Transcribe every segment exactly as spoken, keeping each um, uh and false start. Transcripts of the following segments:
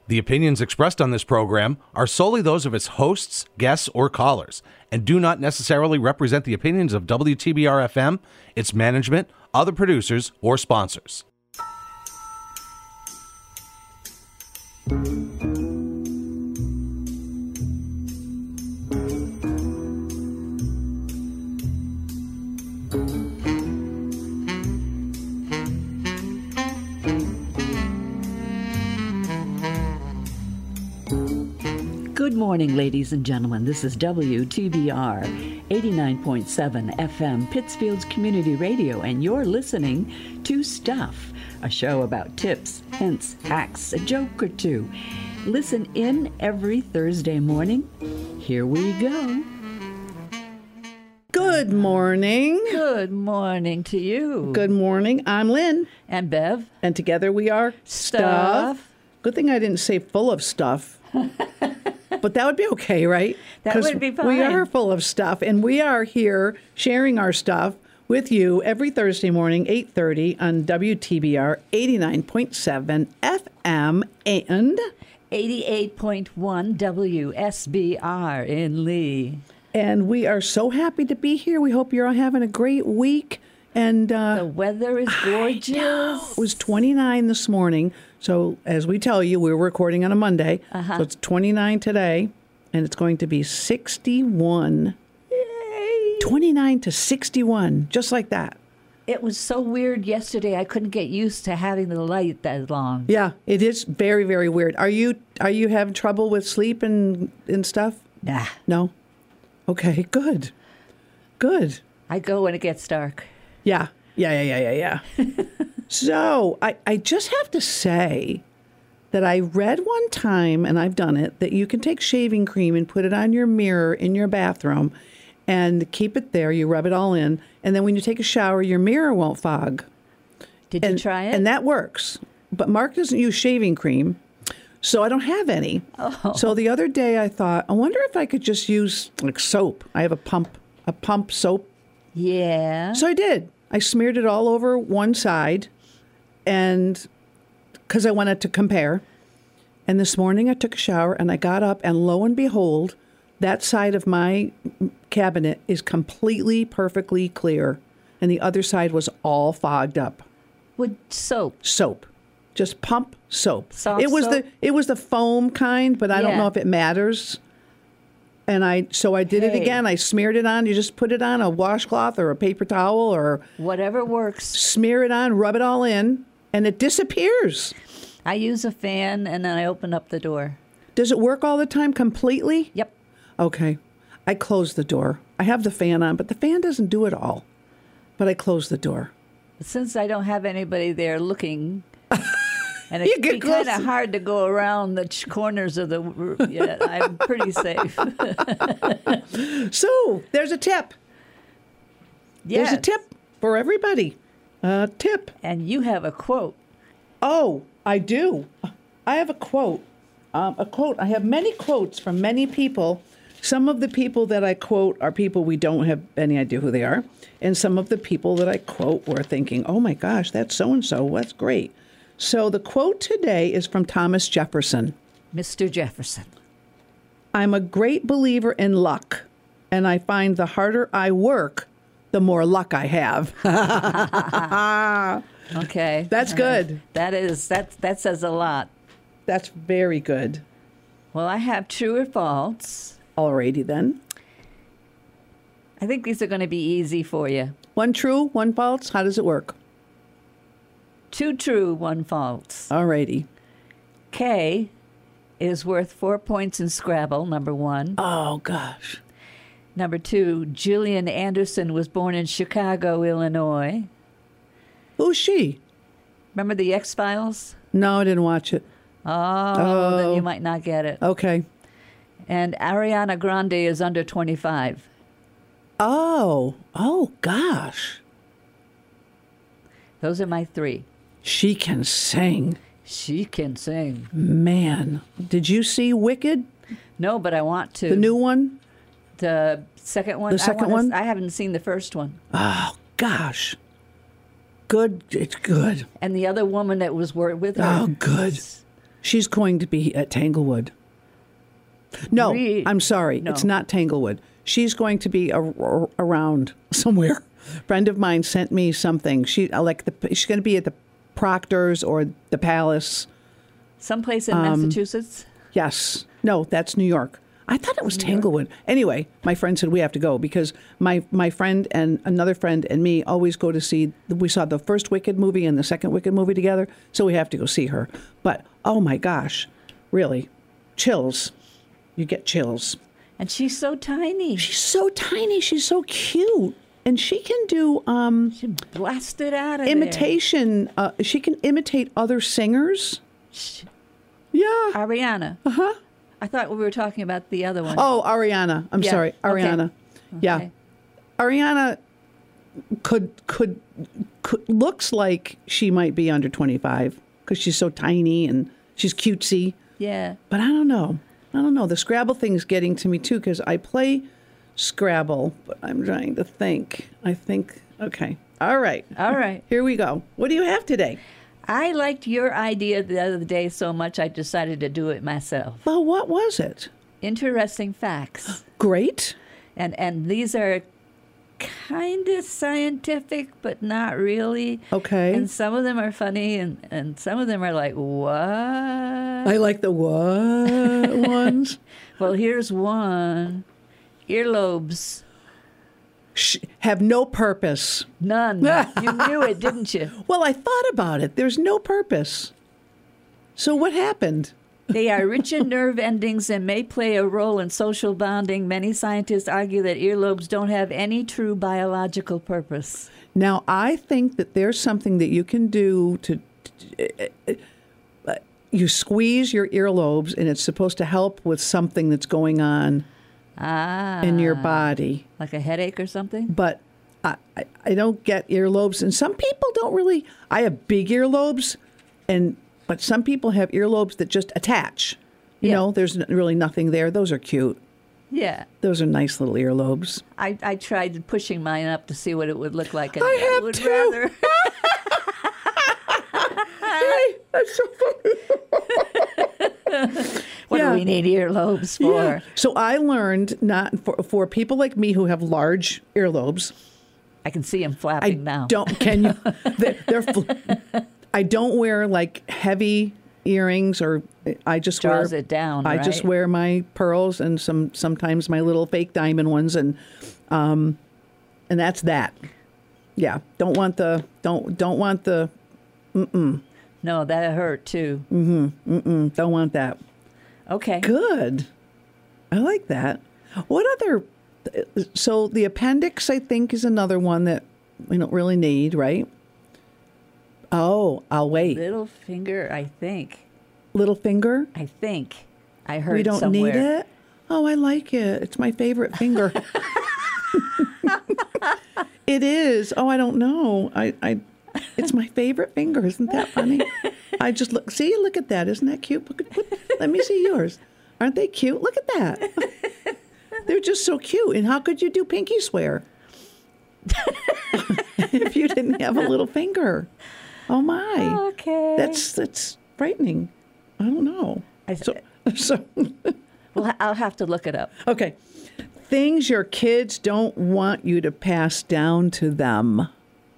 The opinions expressed on this program are solely those of its hosts, guests, or callers, and do not necessarily represent the opinions of W T B R F M, its management, other producers, or sponsors. Good morning, ladies and gentlemen. This is W T B R eighty-nine point seven F M, Pittsfield's Community Radio, and you're listening to Stuff, a show about tips, hints, hacks, a joke or two. Listen in every Thursday morning. Here we go. Good morning. Good morning to you. Good morning. I'm Lynn. And Bev. And together we are Stuff. Good thing I didn't say full of stuff. But that would be okay, right? That would be fine. We are full of stuff, and we are here sharing our stuff with you every Thursday morning, eight thirty on W T B R eighty-nine point seven F M and eighty-eight point one W S B R in Lee. And we are so happy to be here. We hope you're all having a great week. And uh, the weather is gorgeous. I know. It was twenty-nine this morning. So as we tell you, we're recording on a Monday. Uh-huh. So it's twenty-nine today, and it's going to be sixty-one. Yay! twenty-nine to sixty-one, just like that. It was so weird yesterday. I couldn't get used to having the light that long. Yeah, it is very, very weird. Are you are you having trouble with sleep and, and stuff? Nah. No? Okay, good. Good. I go when it gets dark. Yeah, yeah, yeah, yeah, yeah, yeah. So I, I just have to say that I read one time, and I've done it, that you can take shaving cream and put it on your mirror in your bathroom and keep it there. You rub it all in. And then when you take a shower, your mirror won't fog. Did and, you try it? And that works. But Mark doesn't use shaving cream, so I don't have any. Oh. So the other day I thought, I wonder if I could just use like soap. I have a pump, a pump soap. Yeah. So I did. I smeared it all over one side, and because I wanted to compare. And this morning I took a shower, and I got up, and lo and behold, that side of my cabinet is completely, perfectly clear, and the other side was all fogged up. With soap. Soap. Just pump soap. Soft it was soap? the it was the foam kind, but I Yeah. don't know if it matters. And I so I did Hey. it again. I smeared it on. You just put it on a washcloth or a paper towel or Whatever works. smear it on, rub it all in, and it disappears. I use a fan, and then I open up the door. Does it work all the time completely? Yep. Okay. I close the door. I have the fan on, but the fan doesn't do it all. But I close the door. Since I don't have anybody there looking, and You it's get kind close. of hard to go around the ch- corners of the room, yeah, I'm pretty safe. So there's a tip. Yes. There's a tip for everybody. A tip. And you have a quote. Oh, I do. I have a quote. Um, a quote. I have many quotes from many people. Some of the people that I quote are people we don't have any idea who they are. And some of the people that I quote we're thinking, oh my gosh, that's so-and-so. That's great. So the quote today is from Thomas Jefferson. Mister Jefferson. I'm a great believer in luck, and I find the harder I work, the more luck I have. Okay. That's good. That is, that, that says a lot. That's very good. Well, I have true or false. Alrighty then. I think these are going to be easy for you. One true, one false. How does it work? Two true, one false. Alrighty. K is worth four points in Scrabble, number one. Oh, gosh. Number two, Gillian Anderson was born in Chicago, Illinois. Who's she? Remember the X-Files? No, I didn't watch it. Oh, then Oh. you might not get it. Okay. And Ariana Grande is under twenty-five. Oh. Oh, gosh. Those are my three. She can sing. She can sing. Man. Did you see Wicked? No, but I want to. The new one? The second one? The second I wanna, one? I haven't seen the first one. Oh, gosh. Good. It's good. And the other woman that was wor- with her. Oh, good. She's going to be at Tanglewood. No, Re- I'm sorry. No. It's not Tanglewood. She's going to be a, a, around somewhere. A friend of mine sent me something. She uh, like the she's going to be at the Proctor's or the Palace. Someplace in Um, Massachusetts? Yes. No, that's New York. I thought it was Tanglewood. Anyway, my friend said we have to go because my, my friend and another friend and me always go to see, we saw the first Wicked movie and the second Wicked movie together, so we have to go see her. But, oh my gosh, really, chills. You get chills. And she's so tiny. She's so tiny. She's so cute. And she can do um, She blasted out of imitation. Uh, she can imitate other singers. Yeah. there. Ariana. Uh huh. I thought we were talking about the other one. Oh, Ariana. I'm Yeah, sorry, okay. Ariana. Yeah, Okay. Ariana could, could could looks like she might be under twenty-five because she's so tiny and she's cutesy. Yeah. But I don't know. I don't know. The Scrabble thing's getting to me too because I play Scrabble, but I'm trying to think. I think. Okay. All right. All right. Here we go. What do you have today? I liked your idea the other day so much I decided to do it myself. Well, what was it? Interesting facts. Great. And and these are kind of scientific, but not really. Okay. And some of them are funny, and, and some of them are like, what? I like the what ones. Well, here's one. Earlobes. Sh- have no purpose. None. You knew it, didn't you? Well, I thought about it. There's no purpose. So what happened? They are rich in nerve endings and may play a role in social bonding. Many scientists argue that earlobes don't have any true biological purpose. Now, I think that there's something that you can do to. You squeeze your earlobes, and it's supposed to help with something that's going on Ah. in your body. Like a headache or something? But I, I, I don't get earlobes, and some people don't really. I have big earlobes, and but some people have earlobes that just attach. You Yeah. know, there's n- really nothing there. Those are cute. Yeah. Those are nice little earlobes. I, I tried pushing mine up to see what it would look like. And I have would too. rather. Hey, that's so funny. What Yeah. do we need earlobes for? Yeah. So I learned not for for people like me who have large earlobes. I can see them I flapping now. don't. Can you? They're. they're fl- I don't wear like heavy earrings, or I just Draws wear. it down, I just right? wear my pearls and some sometimes my little fake diamond ones, and um, and that's that. Yeah. Don't want the. Don't don't want the. No, that hurt too. Mm, don't want that. Okay. Good. I like that. What other? So the appendix, I think, is another one that we don't really need, right? Oh, I'll wait. Little finger, I think. Little finger. I think. I heard We don't somewhere. need it. Oh, I like it. It's my favorite finger. It is. Oh, I don't know. I, I, it's my favorite finger. Isn't that funny? I just look. See, look at that. Isn't that cute? Look at, look, let me see yours. Aren't they cute? Look at that. They're just so cute. And how could you do pinky swear if you didn't have a little finger? Oh my. Okay. That's that's frightening. I don't know. I- So so. Well, I'll have to look it up. Okay. Things your kids don't want you to pass down to them.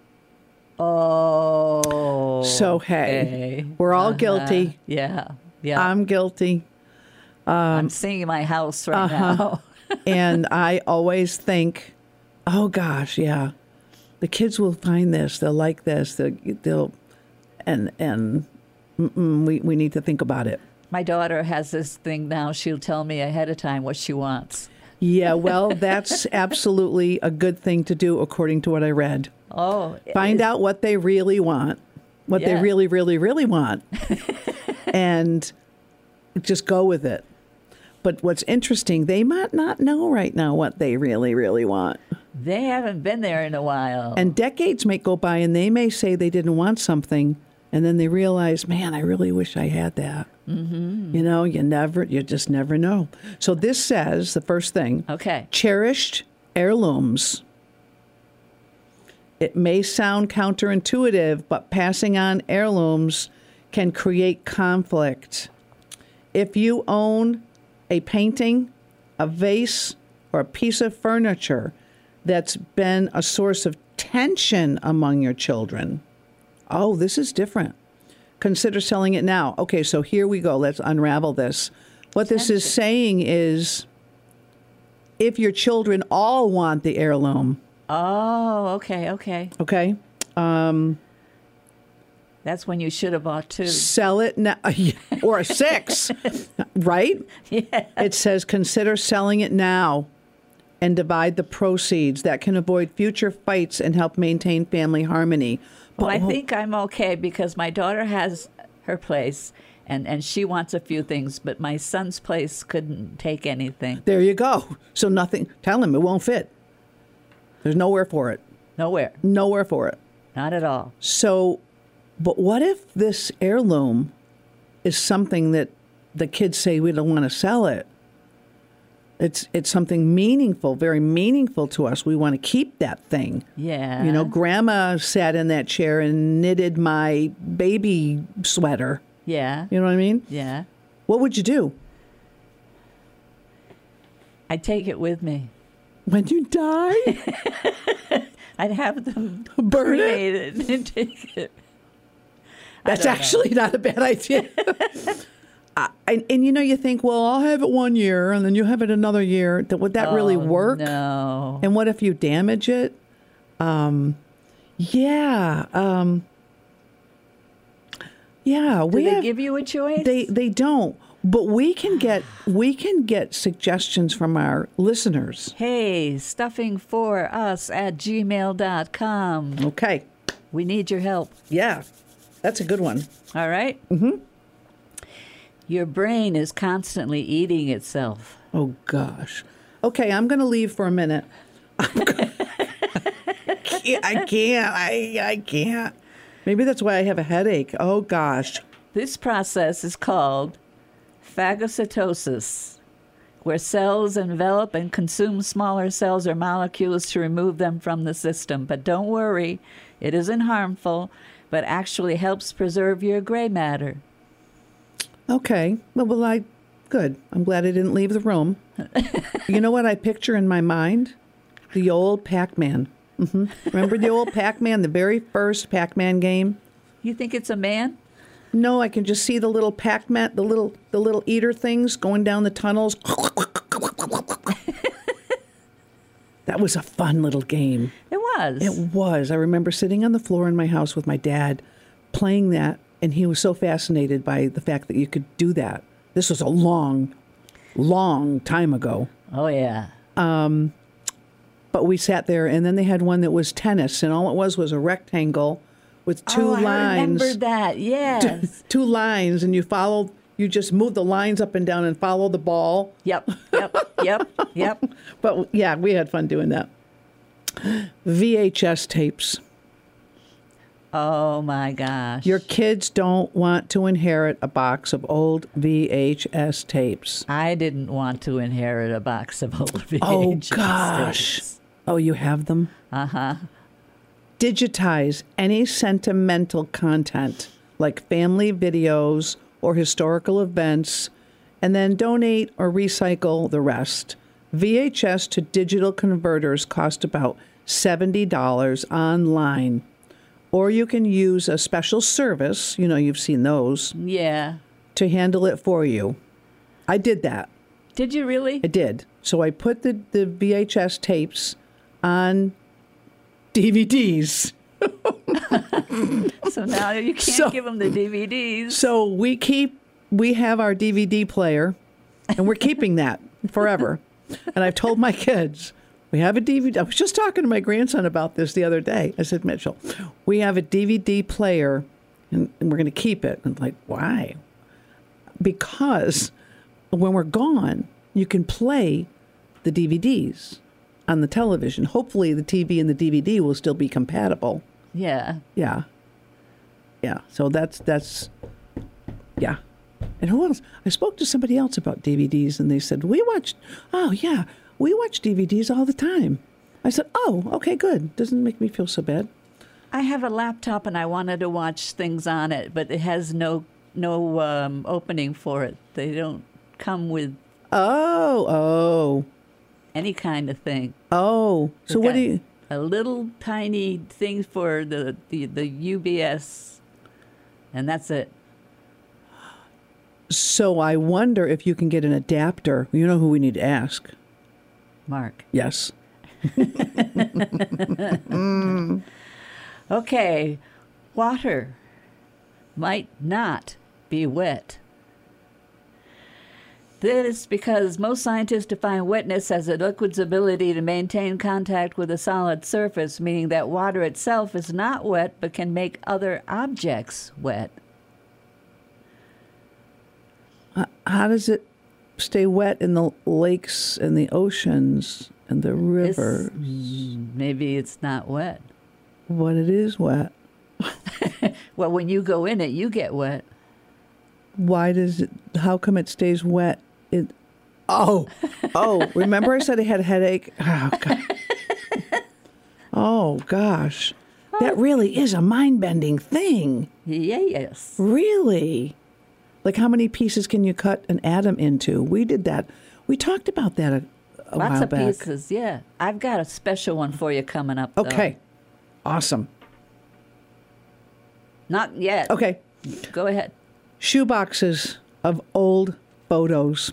Oh. So, hey, okay. we're all Uh-huh. guilty. Yeah. Yeah. I'm guilty. I'm seeing my house right uh-huh. now. And I always think, oh, gosh, yeah, the kids will find this. They'll like this. They'll, they'll and, and mm-mm, we, we need to think about it. My daughter has this thing now. She'll tell me ahead of time what she wants. Yeah, well, that's absolutely a good thing to do, according to what I read. Oh. Find is- out what they really want, what Yeah. they really, really, really want, and just go with it. But what's interesting, they might not know right now what they really, really want. They haven't been there in a while. And decades may go by and they may say they didn't want something, and then they realize, man, I really wish I had that. Mm-hmm. You know, you never, you just never know. So this says, the first thing, Okay. cherished heirlooms. It may sound counterintuitive, but passing on heirlooms can create conflict If you own a painting, a vase, or a piece of furniture that's been a source of tension among your children, oh, this is different. Consider selling it now. Okay, so here we go. Let's unravel this. What this is saying is, if your children all want the heirloom. Oh, okay, okay. Okay. Um, That's when you should have bought two. Sell it now, or a six, right? Yeah. It says consider selling it now and divide the proceeds. That can avoid future fights and help maintain family harmony. Well, I think I'm okay because my daughter has her place and, and she wants a few things, but my son's place couldn't take anything. There you go. So nothing, tell him it won't fit. There's nowhere for it. Nowhere. Nowhere for it. Not at all. So, but what if this heirloom is something that the kids say we don't want to sell it? It's it's something meaningful, very meaningful to us. We want to keep that thing. Yeah. You know, Grandma sat in that chair and knitted my baby sweater. Yeah. You know what I mean? Yeah. What would you do? I'd take it with me. When you die? I'd have them Burn it? cremated and take it. That's actually not a bad idea. uh, and, and, you know, you think, well, I'll have it one year and then you have it another year. Th- Would that oh, really work? No. And what if you damage it? Um, yeah. Um, yeah. Do we they have, give you a choice? They they don't. But we can get we can get suggestions from our listeners. Hey, stuffing for us at gmail dot com. Okay. We need your help. Yeah. That's a good one. All right? Mm-hmm. Your brain is constantly eating itself. Oh, gosh. Okay, I'm going to leave for a minute. I'm gonna, I can't. I, I can't. Maybe that's why I have a headache. Oh, gosh. This process is called phagocytosis, where cells envelop and consume smaller cells or molecules to remove them from the system. But don't worry, it isn't harmful, but actually helps preserve your gray matter. Okay. Well, well, I, good. I'm glad I didn't leave the room. You know what I picture in my mind? The old Pac-Man. Mm-hmm. Remember the old Pac-Man, the very first Pac-Man game? You think it's a man? No, I can just see the little Pac-Man, the little, the little eater things going down the tunnels. That was a fun little game. It was. It was. I remember sitting on the floor in my house with my dad playing that, and he was so fascinated by the fact that you could do that. This was a long, long time ago. Oh, yeah. Um, but we sat there, and then they had one that was tennis, and all it was was a rectangle with two oh, lines. I remember that, yes. Two lines, and you followed, you just move the lines up and down and follow the ball. Yep, yep, yep, yep. But yeah, we had fun doing that. V H S tapes. Oh, my gosh. Your kids don't want to inherit a box of old V H S tapes. I didn't want to inherit a box of old V H S Oh, gosh. tapes. Oh, you have them? Uh-huh. Digitize any sentimental content like family videos or historical events, and then donate or recycle the rest. V H S to digital converters cost about seventy dollars online. Or you can use a special service, you know, you've seen those, Yeah. to handle it for you. I did that. Did you really? I did. So I put the, the V H S tapes on D V Ds. So now you can't So- give them the D V Ds. So we keep, we have our D V D player, and we're keeping that forever. And I've told my kids, we have a D V D. I was just talking to my grandson about this the other day. I said, Mitchell, we have a D V D player, and, and we're going to keep it. And I'm like, why? Because when we're gone, you can play the D V Ds on the television. Hopefully the T V and the D V D will still be compatible. Yeah. Yeah. Yeah. So that's, that's, yeah. And who else? I spoke to somebody else about D V Ds, and they said, we watch, oh, yeah, we watch D V Ds all the time. I said, oh, okay, good. Doesn't make me feel so bad. I have a laptop and I wanted to watch things on it, but it has no no um, opening for it. They don't come with Oh, oh, any kind of thing. oh. So They've what got do you? A little tiny thing for the, the, the U B S, and that's it. So I wonder if you can get an adapter. You know who we need to ask? Mark. Yes. Okay, water might not be wet. This is because most scientists define wetness as a liquid's ability to maintain contact with a solid surface, meaning that water itself is not wet but can make other objects wet. How does it stay wet in the lakes and the oceans and the rivers? It's, maybe it's not wet. What it is wet. Well, when you go in it, you get wet. Why does it? How come it stays wet? It. Oh, oh! Remember I said I had a headache. Oh, God. Oh gosh, that really is a mind-bending thing. Yes. Really? Like how many pieces can you cut an atom into? We did that. We talked about that a, a Lots while of back. pieces, yeah. I've got a special one for you coming up, though. Okay, awesome. Not yet. Okay, Go ahead. shoe boxes of old photos.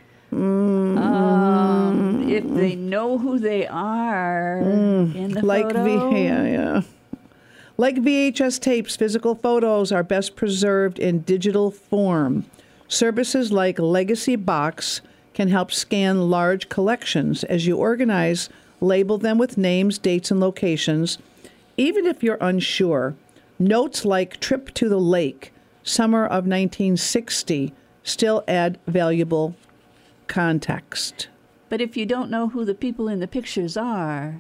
Um, if they know who they are in the Like photo. V, yeah, yeah. Like V H S tapes, physical photos are best preserved in digital form. Services like Legacy Box can help scan large collections. As you organize, label them with names, dates, and locations. Even if you're unsure, notes like trip to the lake, summer of nineteen sixty, still add valuable context. But if you don't know who the people in the pictures are,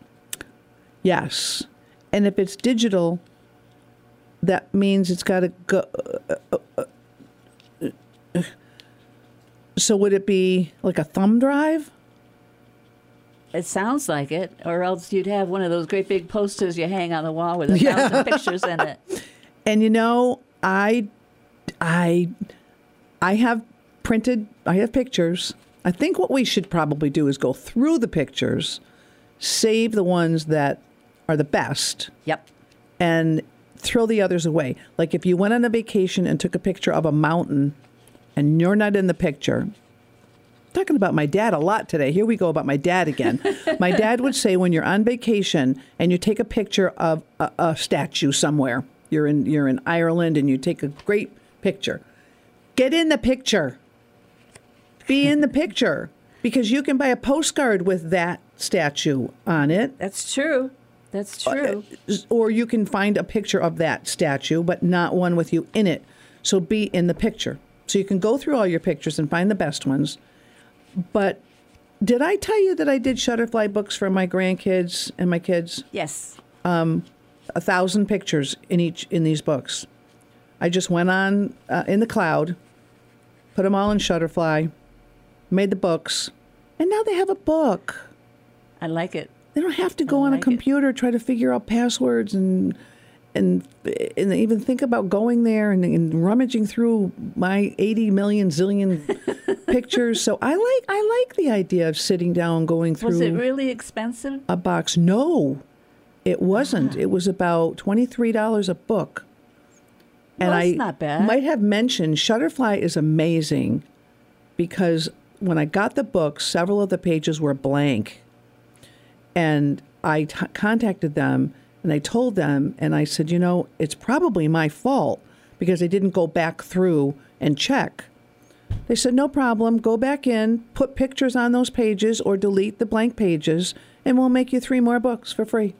Yes. And if it's digital, that means it's got to go. Uh, uh, uh, so would it be like a thumb drive? it sounds like it, or else you'd have one of those great big posters you hang on the wall with a Yeah. thousand pictures in it. And you know, I, I, I have printed. I have pictures. I think what we should probably do is go through the pictures, save the ones that are the best, Yep. and throw the others away. Like if you went on a vacation and took a picture of a mountain and you're not in the picture. Talking about my dad a lot today. Here we go about my dad again. My dad would say when you're on vacation and you take a picture of a, a statue somewhere, you're in you're in Ireland and you take a great picture. Get in the picture. Be in the picture because you can buy a postcard with that statue on it. That's true. That's true. Or you can find a picture of that statue, but not one with you in it. So be in the picture. So you can go through all your pictures and find the best ones. But did I tell you that I did Shutterfly books for my grandkids and my kids? Yes. A thousand pictures in each in these books. I just went on uh, in the cloud, put them all in Shutterfly, made the books, and now they have a book. I like it. They don't have to go I on like a it. computer try to figure out passwords and and and even think about going there and, and rummaging through my eighty million zillion pictures. So I like I like the idea of sitting down, going through Was it really expensive? a box. No, it wasn't. It was about twenty-three dollars a book. And Well, that's I not bad. might have mentioned Shutterfly is amazing because when I got the book, several of the pages were blank. And I t- contacted them and I told them, and I said, you know, it's probably my fault because I didn't go back through and check. They said, no problem. Go back in, put pictures on those pages or delete the blank pages, and we'll make you three more books for free.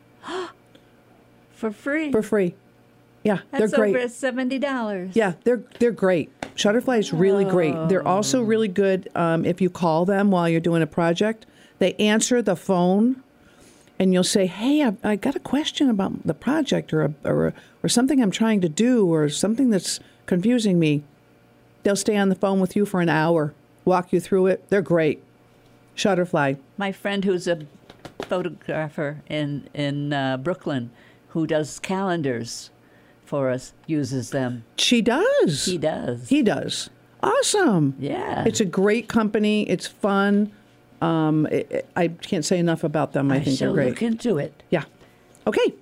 For free? For free. Yeah, That's they're great. over seventy dollars. Yeah, they're they're great. Shutterfly is really great. They're also really good um, if you call them while you're doing a project. They answer the phone, and you'll say, "Hey, I, I got a question about the project, or a, or a, or something I'm trying to do, or something that's confusing me." They'll stay on the phone with you for an hour, walk you through it. They're great. Shutterfly. My friend who's a photographer in in uh, Brooklyn, who does calendars, for us uses them. She does. He does. He does. Awesome. Yeah. It's a great company. It's fun. Um, it, it- I can't say enough about them. I, I think shall they're great. look into it. Yeah. Okay.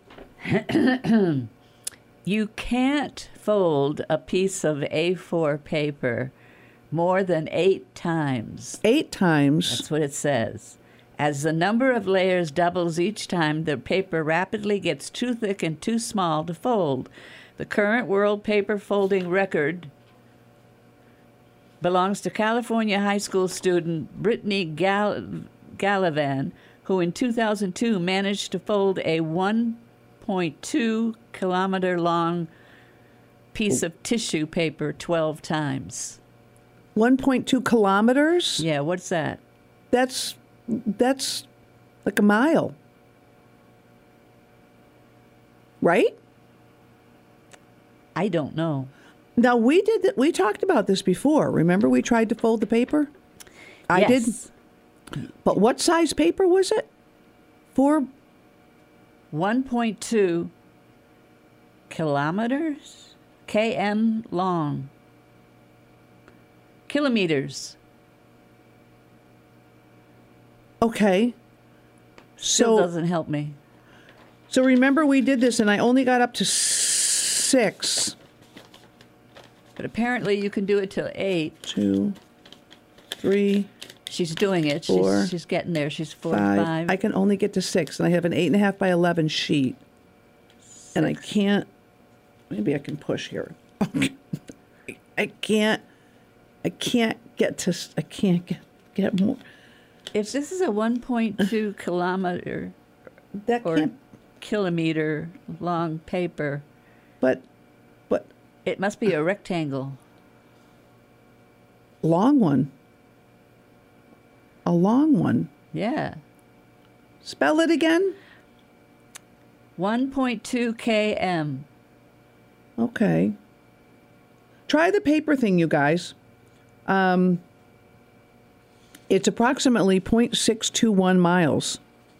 You can't fold a piece of A four paper more than eight times. Eight times. That's what it says. As the number of layers doubles each time, the paper rapidly gets too thick and too small to fold. The current world paper folding record belongs to California high school student Brittany Gal- Gallivan, who in two thousand two managed to fold a one point two kilometer long piece of tissue paper twelve times. one point two kilometers. Yeah, what's that? That's that's like a mile. Right? I don't know. Now we did that. We talked about this before. Remember, we tried to fold the paper. I Yes. did. But what size paper was it? Four. one point two kilometers, km long, kilometers. Okay. Still So doesn't help me. so remember we did this, and I only got up to six. But apparently you can do it till eight. Two, three, She's doing it. Four, she's, she's getting there. She's four five. and five. I can only get to six, and I have an eight and a half by eleven sheet, and I can't. Maybe I can push here. I can't. I can't get to. s- I can't get get more. If this is a one point two kilometer That or can't. kilometer long paper, But, but it must be a rectangle. long one. A long one. Yeah. Spell it again. one point two km. Okay. Try the paper thing, you guys. Um, it's approximately zero point six two one miles.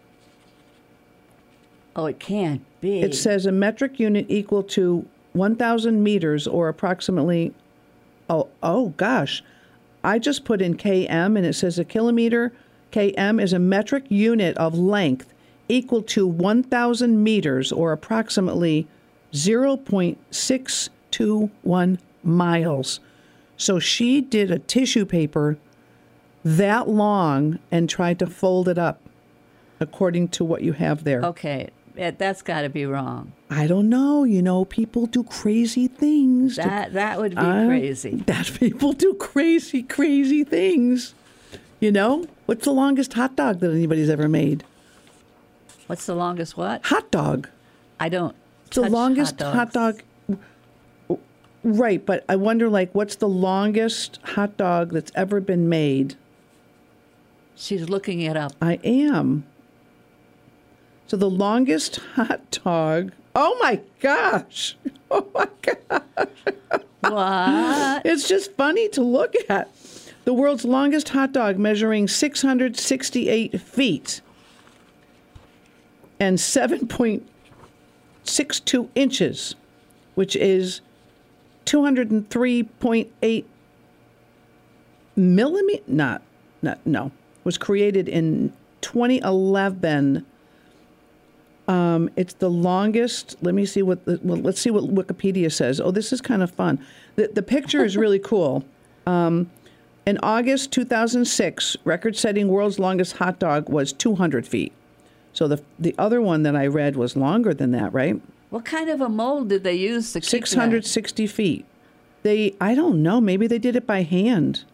Oh, it can't be. It says a metric unit equal to one thousand meters or approximately, oh, oh gosh. I just put in km and it says a kilometer. Km is a metric unit of length equal to one thousand meters or approximately zero point six two one miles. So she did a tissue paper that long and tried to fold it up according to what you have there. Okay, that- that's got to be wrong. I don't know. You know, people do crazy things. to- That that would be I- crazy. That people do crazy, crazy things. You know? What's the longest hot dog that anybody's ever made? What's the longest what? Hot dog. I don't. The touch longest hot, hot dogs. dog. Right, but I wonder, like, what's the longest hot dog that's ever been made? She's looking it up. I am. So the longest hot dog. Oh my gosh. Oh my gosh. What? It's just funny to look at. The world's longest hot dog measuring six hundred sixty-eight feet and seven point six two inches, which is two hundred three point eight millimeter. Not, not, no. Was created in twenty eleven. Um, it's the longest. Let me see what. The, well, let's see what Wikipedia says. Oh, this is kind of fun. The the picture is really cool. Um, in August two thousand six, record-setting world's longest hot dog was two hundred feet. So the the other one that I read was longer than that, right? What kind of a mold did they use to keep six that? hundred sixty feet. They, I don't know. Maybe they did it by hand.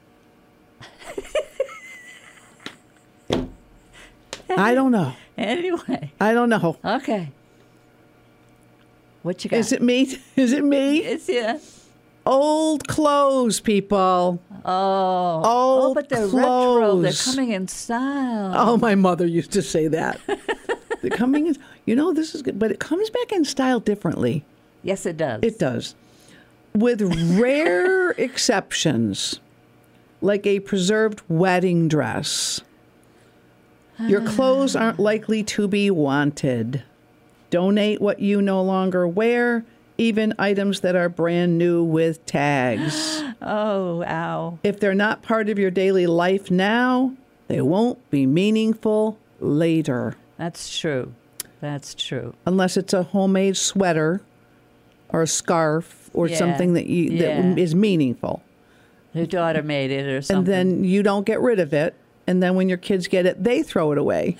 I don't know. Anyway, I don't know. okay. What you got? Is it me? Is it me? It's yeah. Old clothes, people. Oh, Old oh, but they're retro. They're clothes. coming in style. Oh, my mother used to say that. They're coming in. You know, this is good, but it comes back in style differently. Yes, it does. It does. With rare exceptions, like a preserved wedding dress. Your clothes aren't likely to be wanted. Donate what you no longer wear even items that are brand new with tags. Oh, ow. If they're not part of your daily life now, they won't be meaningful later. That's true. That's true. Unless it's a homemade sweater or a scarf or Yeah. something that you Yeah. that is meaningful. Your daughter made it or something. And then you don't get rid of it. And then when your kids get it, they throw it away.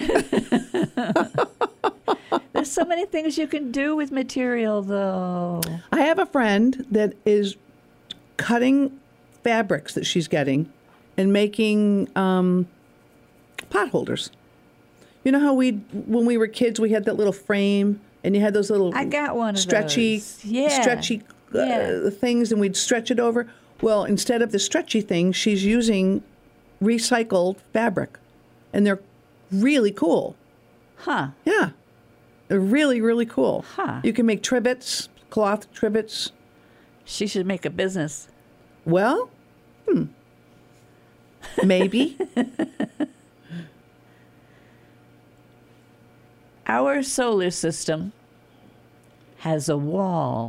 There's so many things you can do with material, though. I have a friend that is cutting fabrics that she's getting and making um, pot holders. You know how we, when we were kids, we had that little frame and you had those little I got one of stretchy, those. Yeah. stretchy uh, Yeah. things, and we'd stretch it over. Well, instead of the stretchy thing, she's using recycled fabric, and they're really cool. Huh. Yeah, they're really, really cool. Huh. You can make trivets, cloth trivets. She should make a business. Well, hmm, maybe. Our solar system has a wall.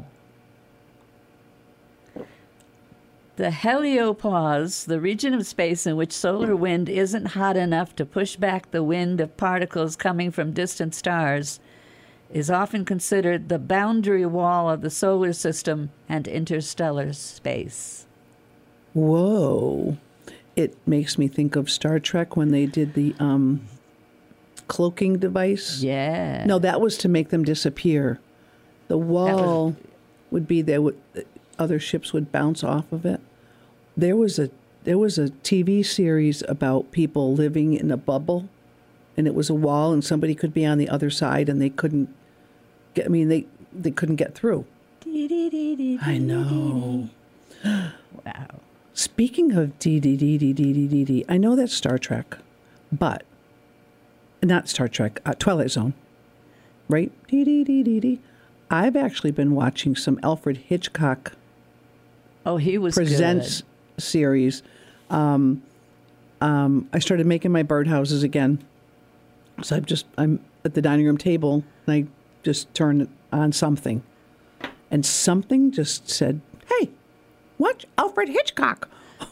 The heliopause, the region of space in which solar wind isn't hot enough to push back the wind of particles coming from distant stars, is often considered the boundary wall of the solar system and interstellar space. Whoa. It makes me think of Star Trek when they did the um, cloaking device. Yeah. No, that was to make them disappear. The wall would be there. Would, other ships would bounce off of it. There was a there was a T V series about people living in a bubble, and it was a wall, and somebody could be on the other side, and they couldn't get. I mean, they they couldn't get through. I know. Wow. Speaking of D D D D D D D D, I know that's Star Trek, but not Star Trek, uh, Twilight Zone, right? D D D D D. I've actually been watching some Alfred Hitchcock Oh, he was Presents good. series. Um, um, I started making my birdhouses again, so I'm just I'm at the dining room table and I just turned on something, and something just said, "Hey, watch Alfred Hitchcock."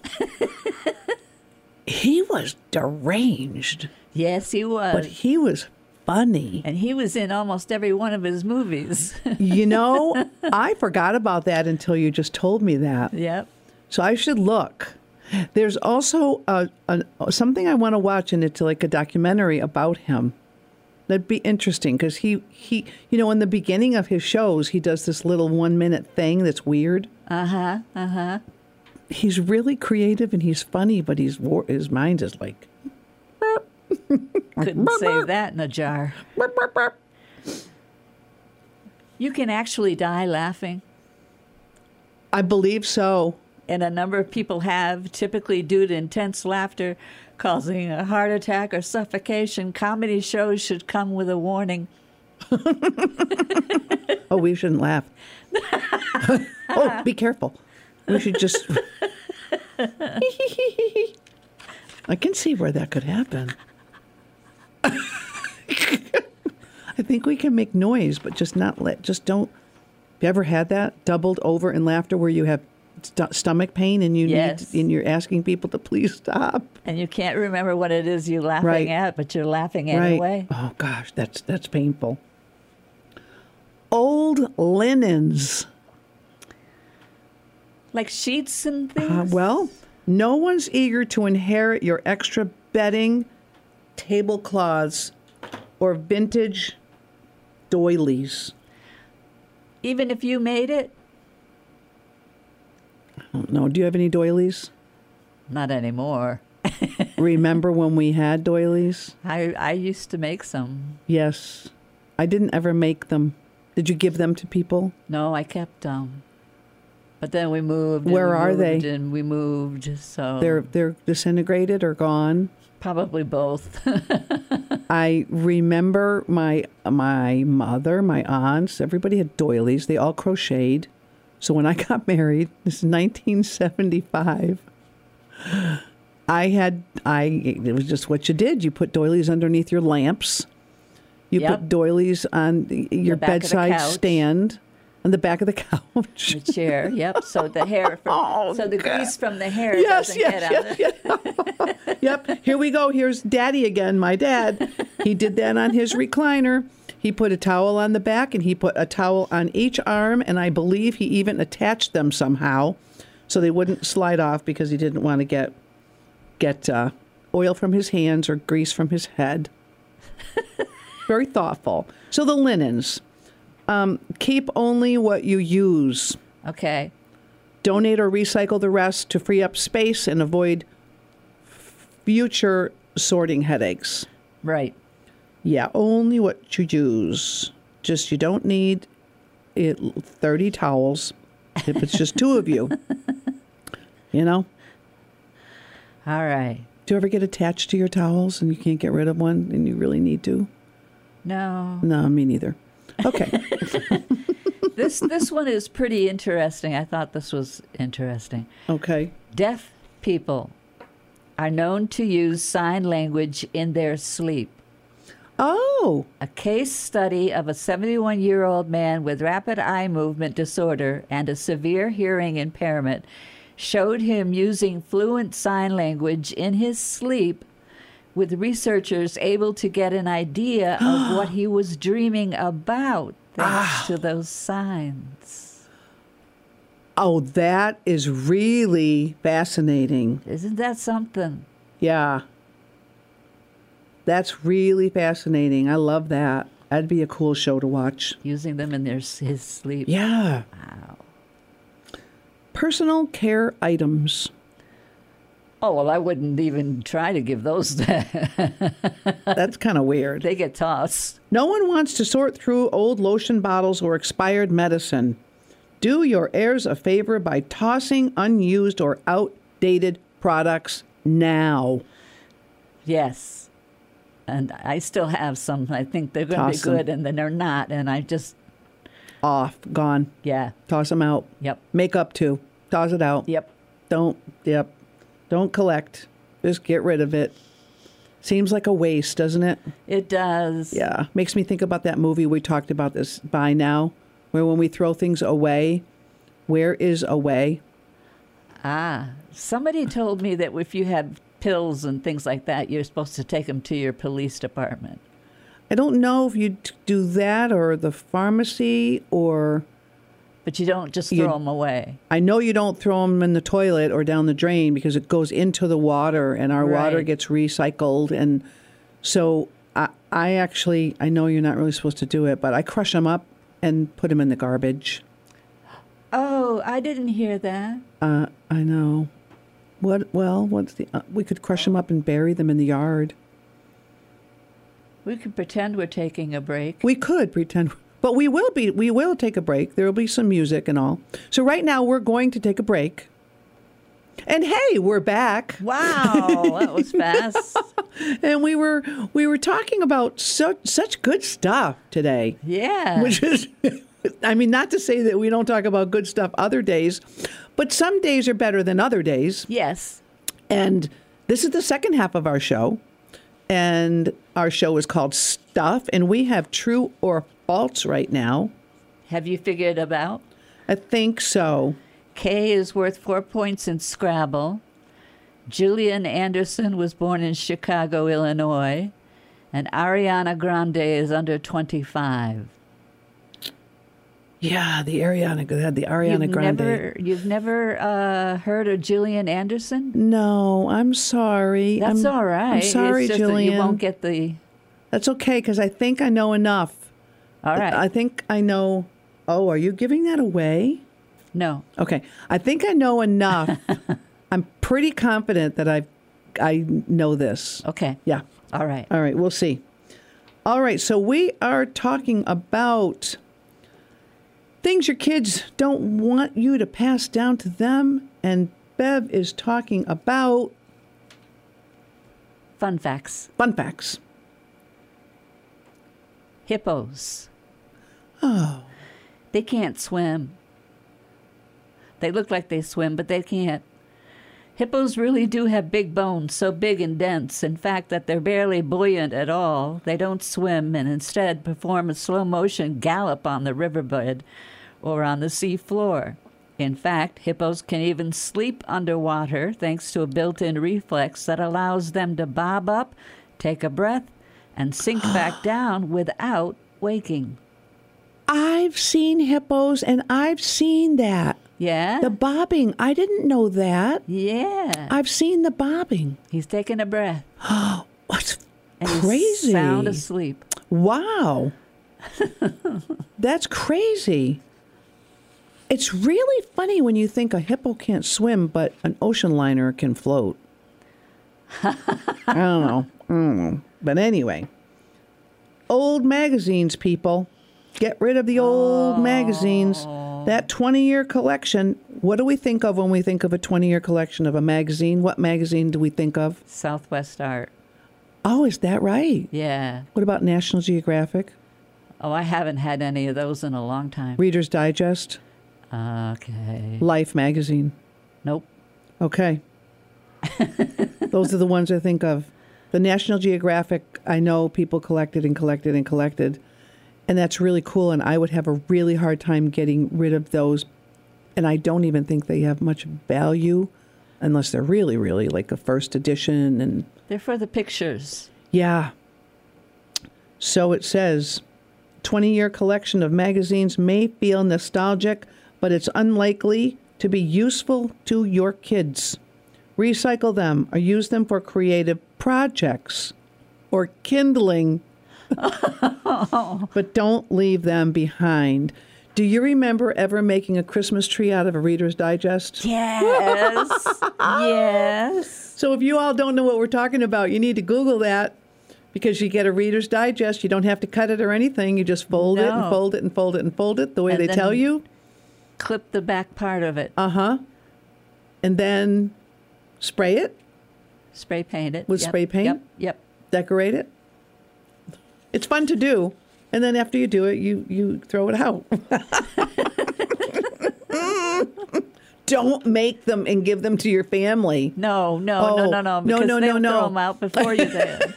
He was deranged, Yes, he was. but he was funny. And he was in almost every one of his movies. You know, I forgot about that until you just told me that. Yep. So I should look. There's also a, a, something I want to watch, and it's like a documentary about him. That'd be interesting because he, he, you know, in the beginning of his shows, he does this little one minute thing that's weird. Uh-huh, uh-huh. He's really creative and he's funny, but he's war- his mind is like. Couldn't save that in a jar. You can actually die laughing, I believe so. and a number of people have, typically due to intense laughter causing a heart attack or suffocation. Comedy shows should come with a warning. Oh, we shouldn't laugh. Oh, be careful. We should just. I can see where that could happen. I think we can make noise, but just not let. Just don't. Have you ever had that doubled over in laughter where you have st- stomach pain and you Yes. need and you're asking people to please stop? And you can't remember what it is you're laughing Right. at, but you're laughing Right. anyway. Oh gosh, that's that's painful. Old linens. Like sheets and things. Uh, well, no one's eager to inherit your extra bedding, tablecloths, or vintage doilies. Even if you made it, I don't know. Do you have any doilies? not anymore. Remember when we had doilies? I, I used to make some. Yes. I didn't ever make them. Did you give them to people? No, I kept them. But then we moved. and Where we are moved they? And we moved, so They're they're disintegrated or gone. probably both. I remember my my mother, my aunts, everybody had doilies. They all crocheted. So when I got married, this is nineteen seventy-five. I had I it was just what you did. You put doilies underneath your lamps. You Yep. put doilies on your back of the bedside couch. stand. On the back of the couch. The chair, yep. So the hair, from, Oh, so the God. grease from the hair Yes, doesn't yes, get on yes, it. yes. Yep. Here we go. Here's Daddy again, my dad. He did that on his recliner. He put a towel on the back and he put a towel on each arm, and I believe he even attached them somehow so they wouldn't slide off because he didn't want to get get uh, oil from his hands or grease from his head. Very thoughtful. So the linens. Um, keep only what you use. Okay. Donate or recycle the rest to free up space and avoid future sorting headaches. Right. Yeah, only what you use. Just you don't need it thirty towels if it's just two of you. You know? All right. Do you ever get attached to your towels and you can't get rid of one and you really need to? No. No, me neither. Okay. This this one is pretty interesting. I thought this was interesting. Okay. Deaf people are known to use sign language in their sleep. Oh. A case study of a seventy-one-year-old man with rapid eye movement disorder and a severe hearing impairment showed him using fluent sign language in his sleep, with researchers able to get an idea of what he was dreaming about thanks to those signs. Oh, that is really fascinating. Isn't that something? Yeah. That's really fascinating. I love that. That'd be a cool show to watch. Using them in their his sleep. Yeah. Wow. Personal care items. Oh, well, I wouldn't even try to give those. That's kind of weird. They get tossed. No one wants to sort through old lotion bottles or expired medicine. Do your heirs a favor by tossing unused or outdated products now. Yes. And I still have some. I think they're going to be Toss 'em. good, and then they're not. And I just, Off. Gone. yeah. Toss them out. Yep. Make up to. Toss it out. Yep. Don't. Yep. Don't collect. Just get rid of it. Seems like a waste, doesn't it? It does. Yeah. Makes me think about that movie we talked about this by now, where when we throw things away, where is away? Ah. Somebody told me that if you have pills and things like that, you're supposed to take them to your police department. I don't know if you do that or the pharmacy or But you don't just You- throw them away. I know you don't throw them in the toilet or down the drain because it goes into the water and our water Right. gets recycled. And so I, I actually, I know you're not really supposed to do it, but I crush them up and put them in the garbage. Oh, I didn't hear that. Uh, I know. What? Well, what's the? Uh, we could crush them up and bury them in the yard. We could pretend we're taking a break. We could pretend, but we will be. We will take a break. There will be some music and all. So right now we're going to take a break. And hey, we're back. Wow, that was fast. And we were we were talking about so, such good stuff today. Yeah. Which is, I mean, not to say that we don't talk about good stuff other days, but some days are better than other days. Yes. And this is the second half of our show. And our show is called Stuff. And we have true or false right now. Have you figured about? I think so. Kay is worth four points in Scrabble. Julian Anderson was born in Chicago, Illinois. And Ariana Grande is under twenty-five. Yeah, the Ariana, they had the Ariana you've Grande. Never, you've never uh, heard of Julian Anderson? No, I'm sorry. That's I'm, all right. I'm sorry, it's just Julian. That you won't get the. That's okay, because I think I know enough. All right. I think I know. Oh, are you giving that away? No. Okay. I think I know enough. I'm pretty confident that I I know this. Okay. Yeah. All right. All right. We'll see. All right. So we are talking about things your kids don't want you to pass down to them. And Bev is talking about Fun facts. fun facts. Hippos. Oh. They can't swim. They look like they swim, but they can't. Hippos really do have big bones, so big and dense, in fact, that they're barely buoyant at all. They don't swim and instead perform a slow-motion gallop on the riverbed or on the sea floor. In fact, hippos can even sleep underwater thanks to a built-in reflex that allows them to bob up, take a breath, and sink back down without waking. I've seen hippos, and I've seen that. Yeah? The bobbing. I didn't know that. Yeah. I've seen the bobbing. He's taking a breath. What's And crazy? He's sound asleep. Wow. That's crazy. It's really funny when you think a hippo can't swim, but an ocean liner can float. I don't know. I don't know. But anyway, old magazines, people. Get rid of the old oh. magazines. That twenty-year collection, what do we think of when we think of a twenty-year collection of a magazine? What magazine do we think of? Southwest Art. Oh, is that right? Yeah. What about National Geographic? Oh, I haven't had any of those in a long time. Reader's Digest? Okay. Life magazine? Nope. Okay. Those are the ones I think of. The National Geographic, I know people collected and collected and collected. And that's really cool, and I would have a really hard time getting rid of those. And I don't even think they have much value unless they're really, really like a first edition. And they're for the pictures. Yeah. So it says, twenty-year collection of magazines may feel nostalgic, but it's unlikely to be useful to your kids. Recycle them or use them for creative projects or kindling. But don't leave them behind. Do you remember ever making a Christmas tree out of a Reader's Digest? Yes. Yes. So if you all don't know what we're talking about, you need to Google that, because you get a Reader's Digest. You don't have to cut it or anything. You just fold no. it and fold it and fold it and fold it the way and they tell you. Clip the back part of it. Uh-huh. And then spray it. Spray paint it. With yep. spray paint? Yep. Yep. Decorate it. It's fun to do. And then after you do it, you, you throw it out. Don't make them and give them to your family. No, no, oh, no, no, no. No, no, no, no. Throw them out before you did.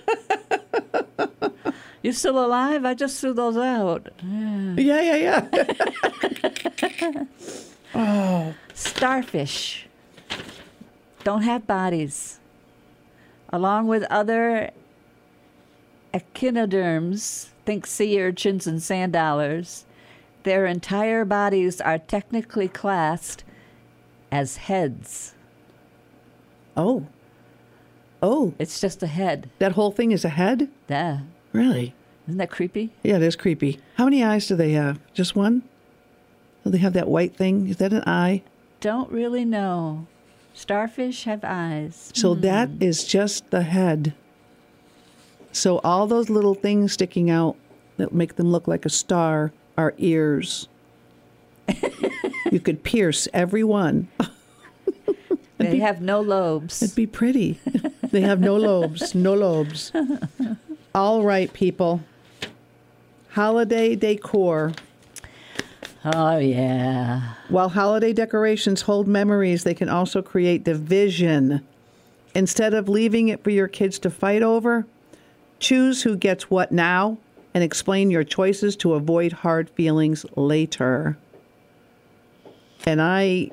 You're still alive? I just threw those out. Yeah, yeah, yeah. Oh. Starfish don't have bodies. Along with other echinoderms, think sea urchins and sand dollars, their entire bodies are technically classed as heads. Oh. Oh. It's just a head. That whole thing is a head? Yeah. Really? Isn't that creepy? Yeah, it is creepy. How many eyes do they have? Just one? Do they have that white thing? Is that an eye? Don't really know. Starfish have eyes. So hmm. that is just the head. So all those little things sticking out that make them look like a star are ears. You could pierce every one. They be, have no lobes. It'd be pretty. They have no lobes. No lobes. All right, people. Holiday decor. Oh, yeah. While holiday decorations hold memories, they can also create division. Instead of leaving it for your kids to fight over, choose who gets what now and explain your choices to avoid hard feelings later. And I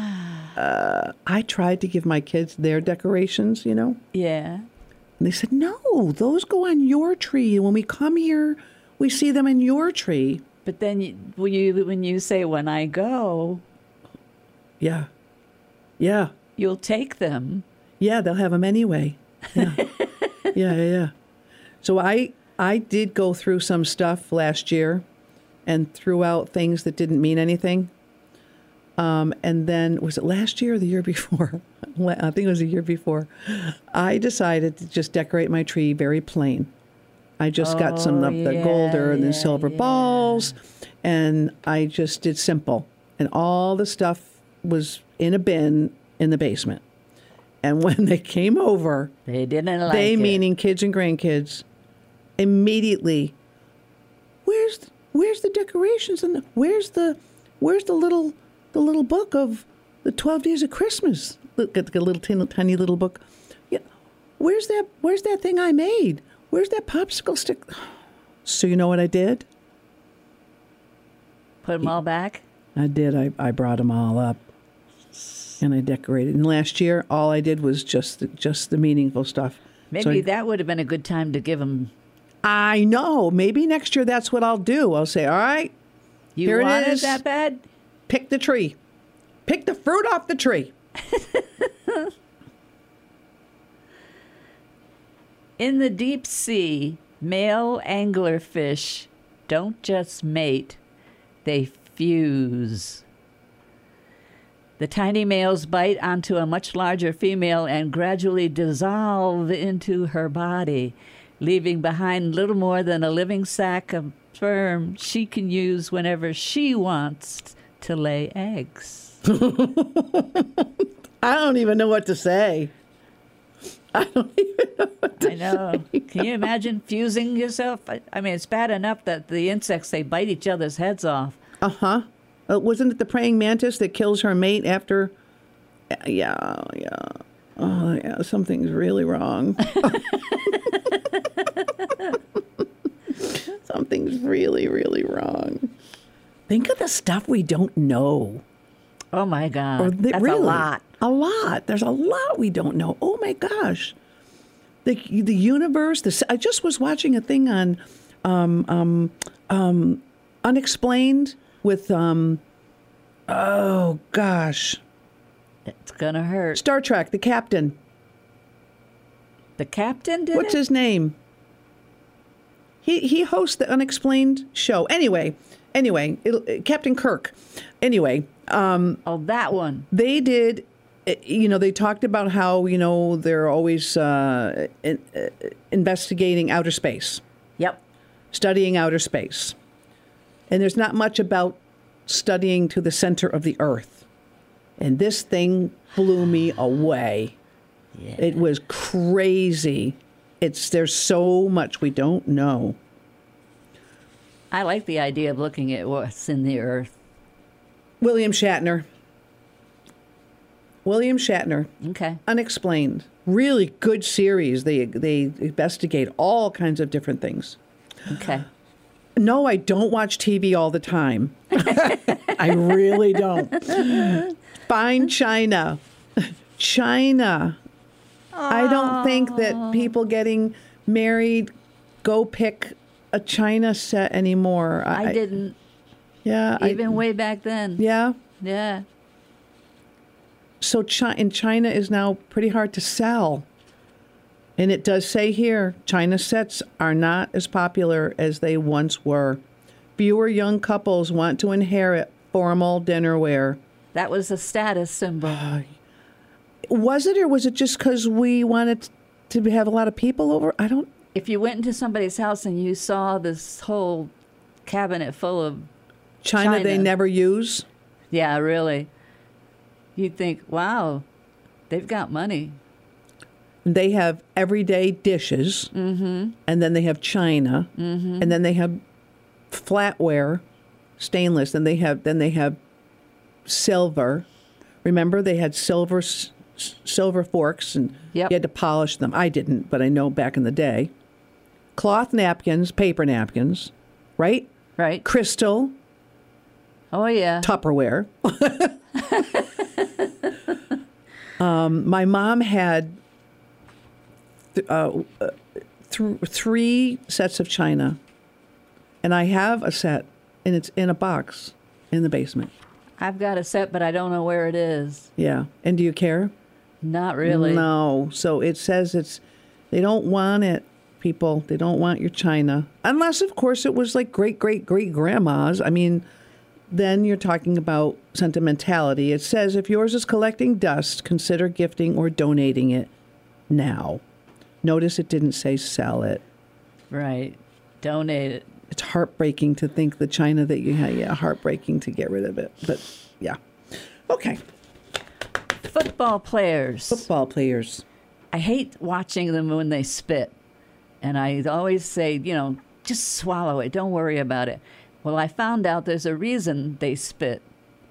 uh, I tried to give my kids their decorations, you know. Yeah. And they said, no, those go on your tree. When we come here, we see them in your tree. But then you, when you when you say, when I go. Yeah. Yeah. You'll take them. Yeah, they'll have them anyway. Yeah. yeah, yeah, yeah. So I I did go through some stuff last year and threw out things that didn't mean anything. Um, and then, was it last year or the year before? I think it was the year before. I decided to just decorate my tree very plain. I just oh, got some of the yeah, golder and yeah, the silver yeah. balls, and I just did simple. And all the stuff was in a bin in the basement. And when they came over, they didn't like they it. meaning kids and grandkids, immediately, where's where's the decorations and the, where's the where's the little the little book of the twelve Days of Christmas? Look at the little tiny, tiny little book. Yeah, where's that where's that thing I made? Where's that popsicle stick? So you know what I did? Put them all back? I did. I, I brought them all up. And I decorated. And last year, all I did was just the, just the meaningful stuff. Maybe So I- that would have been a good time to give them. I know. Maybe next year that's what I'll do. I'll say, all right, You Here it want it is. that bad? pick the tree. Pick the fruit off the tree. In the deep sea, male anglerfish don't just mate, they fuse. The tiny males bite onto a much larger female and gradually dissolve into her body, leaving behind little more than a living sac of sperm she can use whenever she wants to lay eggs. I don't even know what to say. I don't even know what to I know. Can you imagine fusing yourself? I, I mean, it's bad enough that the insects, they bite each other's heads off. Uh-huh. Uh, wasn't it the praying mantis that kills her mate after? Uh, Yeah, yeah. Oh, yeah. Something's really wrong. Something's really, really wrong. Think of the stuff we don't know. Oh, my God. Or the- That's really, a lot. A lot. There's a lot we don't know. Oh my gosh. The the universe. The I just was watching a thing on um, um, um, Unexplained with um, oh gosh, It's going to hurt. Star Trek. The captain. The captain did What's it? his name? He he hosts the Unexplained show. Anyway, anyway, it, Captain Kirk. Anyway, um, Oh, that one. they did. You know, they talked about how, you know, they're always uh, in, uh, investigating outer space, Yep. studying outer space. And there's not much about studying to the center of the earth. And this thing blew me away. Yeah. It was crazy. It's there's so much we don't know. I like the idea of looking at what's in the earth. William Shatner. William Shatner. Okay. Unexplained. Really good series. They they investigate all kinds of different things. Okay. No, I don't watch T V all the time. I really don't. Find China. China. I don't think that people getting married go pick a China set anymore. I, didn't, Yeah. even I, way back then. yeah. Yeah. So Chi- in China is now pretty hard to sell. And it does say here, China sets are not as popular as they once were. Fewer young couples want to inherit formal dinnerware. That was a status symbol. Was it, or was it just because we wanted to have a lot of people over? I don't. If you went into somebody's house and you saw this whole cabinet full of, China, they China. never use. yeah, really, you'd think, wow, they've got money. They have everyday dishes, mm-hmm. and then they have china, mm-hmm. and then they have flatware, stainless, and they have then they have silver. Remember, they had silver s- s- silver forks, and Yep. you had to polish them. I didn't, but I know back in the day. Cloth napkins, paper napkins, right? Right? Crystal, Oh, yeah. Tupperware. um, my mom had th- uh, uh, th- three sets of china, and I have a set, and it's in a box in the basement. I've got a set, but I don't know where it is. Yeah. And do you care? Not really. No. So it says it's, they don't want it, people. They don't want your china. Unless, of course, it was like great, great, great grandma's. I mean, then you're talking about sentimentality. It says if yours is collecting dust, consider gifting or donating it now. Notice it didn't say sell it. Right. Donate it. It's heartbreaking to think the china that you had. Yeah, heartbreaking to get rid of it. But yeah. Okay. Football players. Football players. I hate watching them when they spit. And I always say, you know, just swallow it. Don't worry about it. Well, I found out there's a reason they spit.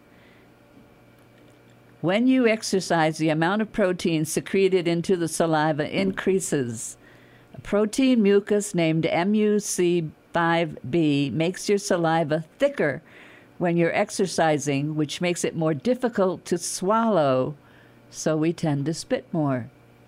When you exercise, the amount of protein secreted into the saliva increases. A protein mucus named M U C five B makes your saliva thicker, when you're exercising, which makes it more difficult to swallow, so we tend to spit more.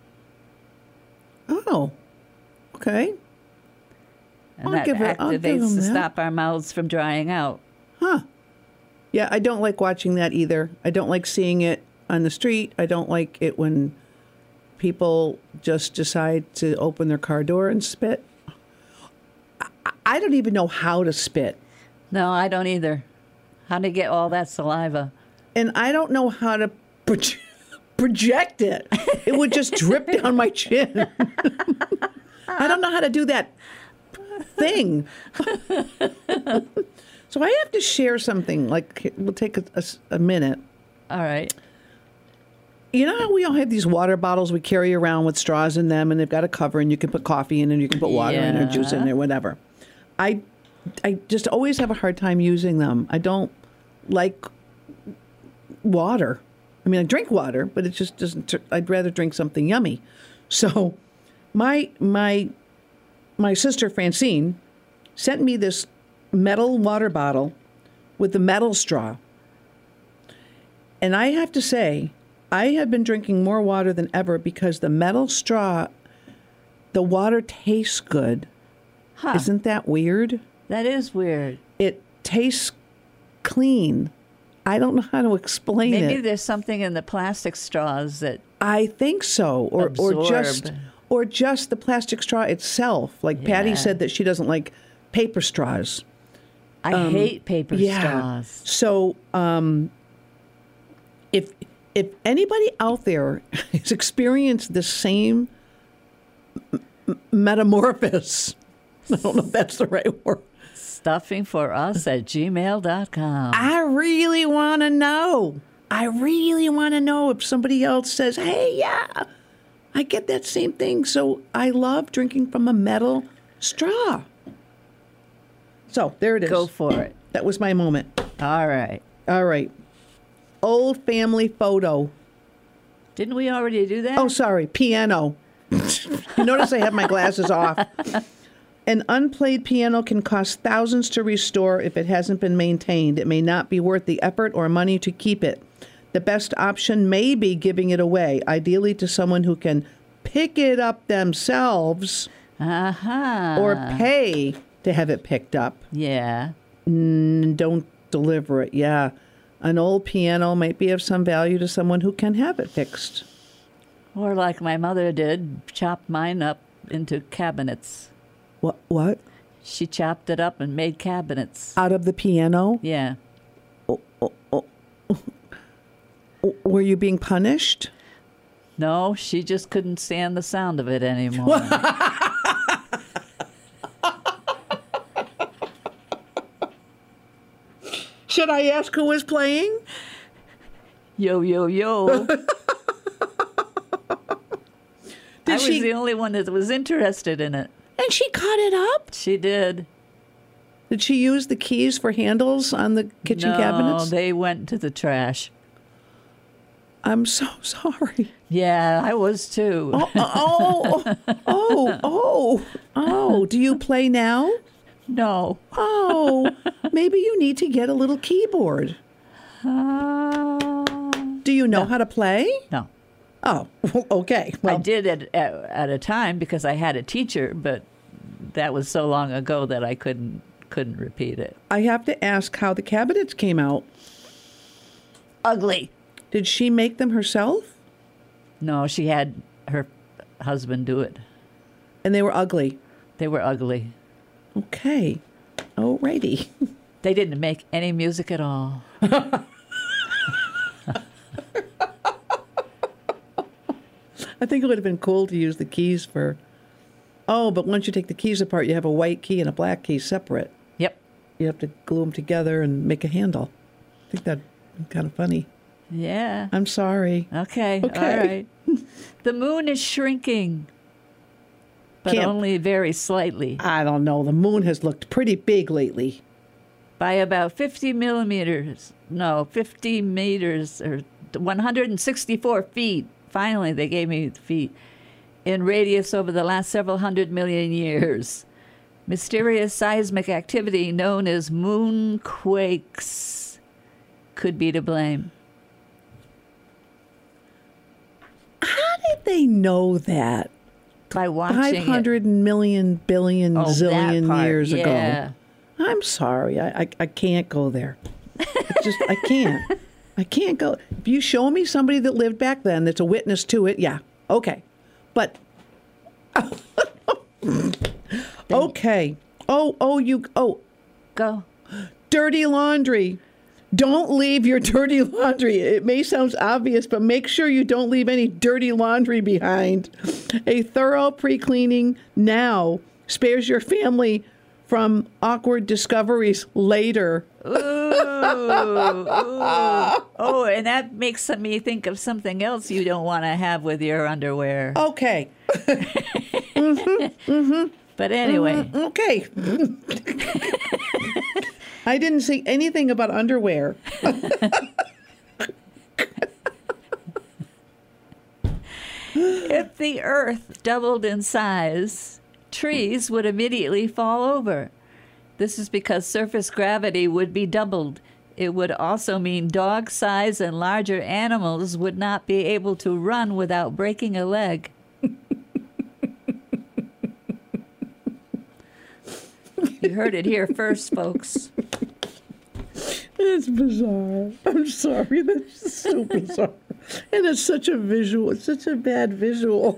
Oh, okay. And I'll that give it- I'll give activates them to that. stop our mouths from drying out. Huh. Yeah, I don't like watching that either. I don't like seeing it on the street. I don't like it when people just decide to open their car door and spit. I, I don't even know how to spit. No, I don't either. How to get all that saliva? And I don't know how to proje- project it. It would just drip down my chin. I don't know how to do that thing. So I have to share something. Like, we'll take a, a, a minute. All right. You know how we all have these water bottles we carry around with straws in them, and they've got a cover, and you can put coffee in, and you can put water in or juice in there, whatever. I, I just always have a hard time using them. I don't like water. I mean, I drink water, but it just doesn't. I'd rather drink something yummy. So, my my my sister Francine sent me this metal water bottle with the metal straw, and I have to say, I have been drinking more water than ever because the metal straw, the water tastes good. Huh. Isn't that weird? That is weird. It tastes clean. I don't know how to explain Maybe it. Maybe there's something in the plastic straws that I think so, or absorb. or just or just the plastic straw itself. Like Patty Yeah. said that she doesn't like paper straws. I Um, hate paper yeah. straws. So, um, if if anybody out there has experienced the same m- metamorphosis, I don't know if that's the right word. Stuffing for us at gmail dot com. I really want to know. I really want to know if somebody else says, "Hey, yeah, I get that same thing." So I love drinking from a metal straw. So there it is. Go for it. That was my moment. All right. All right. Old family photo. Didn't we already do that? Oh, sorry. Piano. You notice I have my glasses off. An unplayed piano can cost thousands to restore if it hasn't been maintained. It may not be worth the effort or money to keep it. The best option may be giving it away, ideally to someone who can pick it up themselves Uh-huh. or pay to have it picked up. Yeah. And don't deliver it. Yeah. An old piano might be of some value to someone who can have it fixed. Or like my mother did, chopped mine up into cabinets. What? What? She chopped it up and made cabinets. Out of the piano? Yeah. Were you being punished? No, she just couldn't stand the sound of it anymore. Should I ask who was playing? Yo, yo, yo. I was she- the only one that was interested in it. And she cut it up? She did. Did she use the keys for handles on the kitchen no, cabinets? they went to the trash. I'm so sorry. Yeah, I was too. Oh, oh, oh, oh, oh. Do you play now? No. Oh, maybe you need to get a little keyboard. Uh, Do you know how to play? no. Oh, okay. Well, I did at, at at a time because I had a teacher, but that was so long ago that I couldn't couldn't repeat it. I have to ask how the cabinets came out. Ugly. Did she make them herself? No, she had her husband do it. And they were ugly. They were ugly. Okay. Alrighty. They didn't make any music at all. I think it would have been cool to use the keys for... Oh, but once you take the keys apart, you have a white key and a black key separate. Yep. You have to glue them together and make a handle. I think that'd be kind of funny. Yeah. I'm sorry. Okay. Okay. All right. The moon is shrinking, but Can't- only very slightly, I don't know. The moon has looked pretty big lately. by about fifty millimeters. No, fifty meters or one hundred sixty-four feet. Finally, they gave me the feet in radius over the last several hundred million years. Mysterious seismic activity known as moonquakes could be to blame. How did they know that? By watching Five hundred million billion Oh, that zillion part, years yeah. ago. I'm sorry. I, I I can't go there. I just I can't. I can't go. If you show me somebody that lived back then that's a witness to it, yeah, okay. But okay. Oh, oh, you. Oh, Go. dirty laundry. Don't leave your dirty laundry. It may sound obvious, but make sure you don't leave any dirty laundry behind. A thorough pre-cleaning now spares your family from awkward discoveries later. Ooh, ooh. Oh, and that makes me think of something else you don't want to have with your underwear. Okay. But anyway, Okay. I didn't say anything about underwear. if the Earth doubled in size, trees would immediately fall over. This is because surface gravity would be doubled. It would also mean dog size and larger animals would not be able to run without breaking a leg. You heard it here first, folks. It's bizarre. I'm sorry. That's so bizarre. And it's such a visual. It's such a bad visual.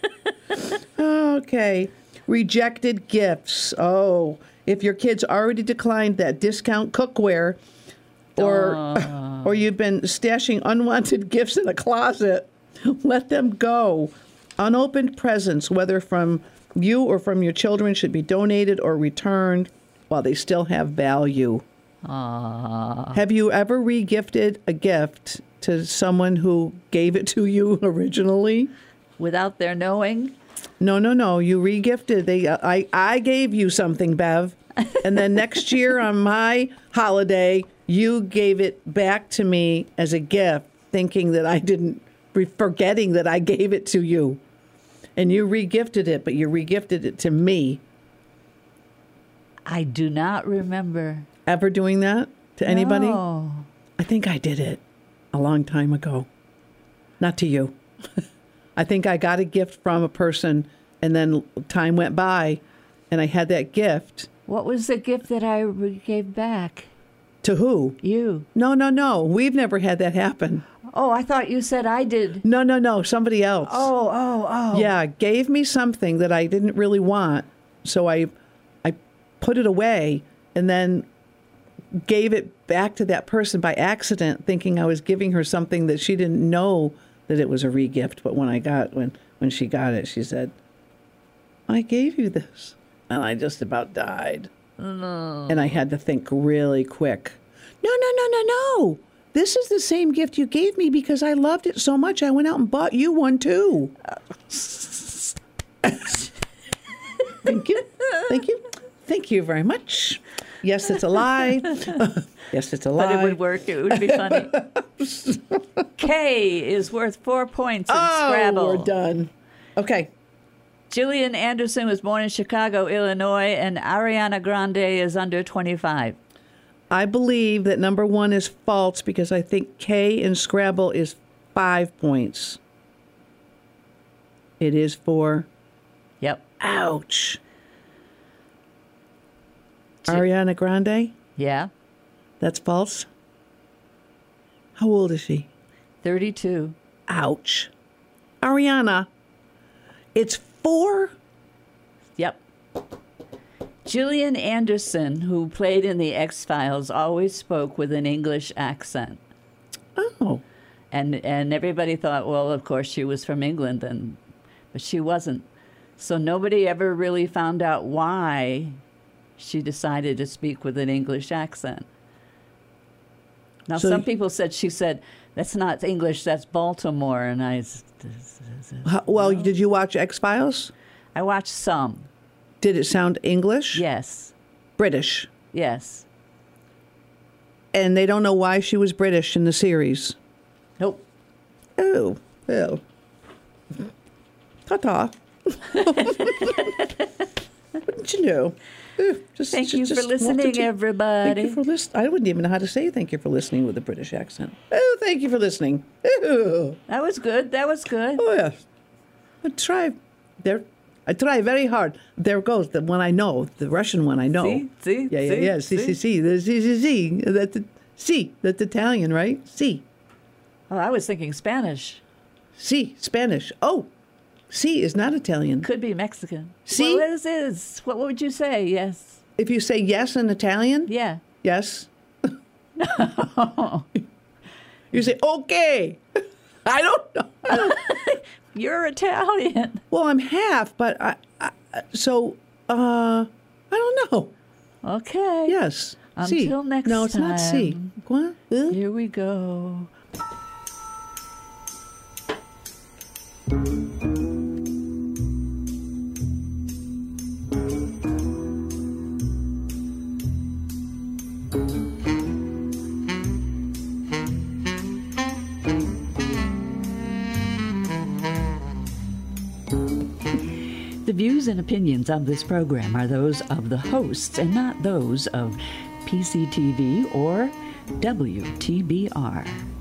Okay. Rejected gifts. Oh, if your kids already declined that discount cookware, or or you've been stashing unwanted gifts in a closet, let them go. Unopened presents, whether from you or from your children, should be donated or returned while they still have value. Aww. Have you ever re-gifted a gift to someone who gave it to you originally? Without their knowing? No, no, no. You re-gifted. They, uh, I, I gave you something, Bev, and then next year on my holiday, you gave it back to me as a gift, thinking that I didn't, forgetting that I gave it to you, and you re-gifted it, but you re-gifted it to me. I do not remember. Ever doing that to anybody? No. I think I did it a long time ago. Not to you. I think I got a gift from a person, and then time went by, and I had that gift. What was the gift that I re- gave back? To who? You. No, no, no. We've never had that happen. Oh, I thought you said I did. No, no, no. Somebody else. Oh, oh, oh. Yeah, gave me something that I didn't really want, so I, I put it away, and then gave it back to that person by accident, thinking I was giving her something that she didn't know that it was a re-gift. But when I got when when she got it, she said, "I gave you this," and I just about died. No. And I had to think really quick. No, no, no, no, no. This is the same gift you gave me because I loved it so much. I went out and bought you one too. Thank you. Thank you. Thank you very much. Yes, it's a lie. Yes, it's a lie. But it would work. It would be funny. K is worth four points in oh, Scrabble. we're done. Okay. Gillian Anderson was born in Chicago, Illinois, and Ariana Grande is under twenty-five. I believe that number one is false because I think K in Scrabble is five points. It is four. Yep. Ouch. Ariana Grande? Yeah. That's false? How old is she? thirty-two. Ouch. Ariana, it's four? Yep. Gillian Anderson, who played in The X-Files, always spoke with an English accent. Oh. And and everybody thought, well, of course, she was from England, and but she wasn't. So nobody ever really found out why she decided to speak with an English accent. Now, So some y- people said, she said, that's not English, that's Baltimore. And I, s- How, well, did you watch X-Files? I watched some. Did it sound English? Yes. British. Yes. And they don't know why she was British in the series. Nope. Oh, well. Ta-ta. Wouldn't you know? Uh, just, Thank just, you just for listening, wanted to- everybody. Thank you for listening. I wouldn't even know how to say thank you for listening with a British accent. Oh, thank you for listening. Oh, That was good. That was good. oh yes. I try. There. I try very hard. There goes the one I know, the Russian one I know. See? See? Yeah, yeah, See? yeah. See, See? see, see. The see, see, see. That's see. That's Italian, right? See, Oh, I was thinking Spanish. see. Spanish. Oh, see is not Italian. Could be Mexican. See? Well, this is. What would you say? Yes. If you say yes in Italian, Yeah. yes. You say okay. I don't know. I don't, You're Italian. well, I'm half, but I, I so uh, I don't know. Okay. Yes. Until C. next No, it's not C. time. What? Uh? Here we go. The views and opinions of this program are those of the hosts and not those of P C T V or W T B R.